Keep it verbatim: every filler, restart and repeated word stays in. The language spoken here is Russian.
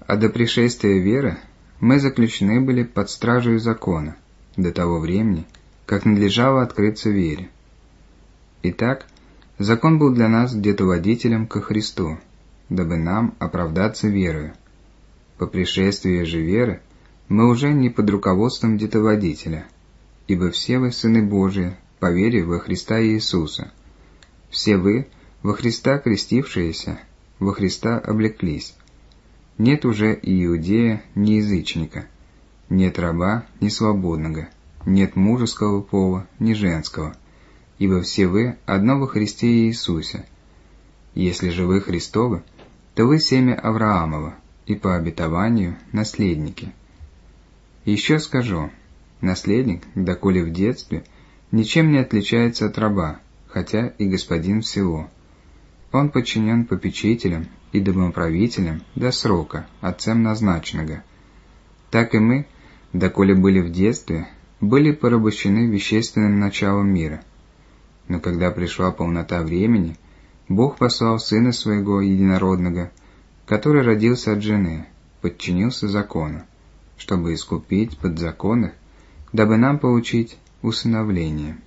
А до пришествия веры мы заключены были под стражей закона, до того времени, как надлежало открыться вере. Итак, закон был для нас где-то водителем ко Христу, дабы нам оправдаться верою. По пришествии же веры мы уже не под руководством детоводителя, ибо все вы сыны Божии, по вере во Христа Иисуса. Все вы, во Христа крестившиеся, во Христа облеклись. Нет уже и иудея, ни язычника, нет раба, ни свободного, нет мужеского пола, ни женского, ибо все вы одно во Христе Иисусе. Если же вы Христовы, то вы семя Авраамова, и по обетованию наследники. Еще скажу, наследник, доколе в детстве, ничем не отличается от раба, хотя и господин всего. Он подчинен попечителям и домоправителям до срока, отцем назначенного. Так и мы, доколе были в детстве, были порабощены вещественным началом мира. Но когда пришла полнота времени, Бог послал Сына Своего Единородного, который родился от жены, подчинился закону, чтобы искупить подзаконных, дабы нам получить усыновление.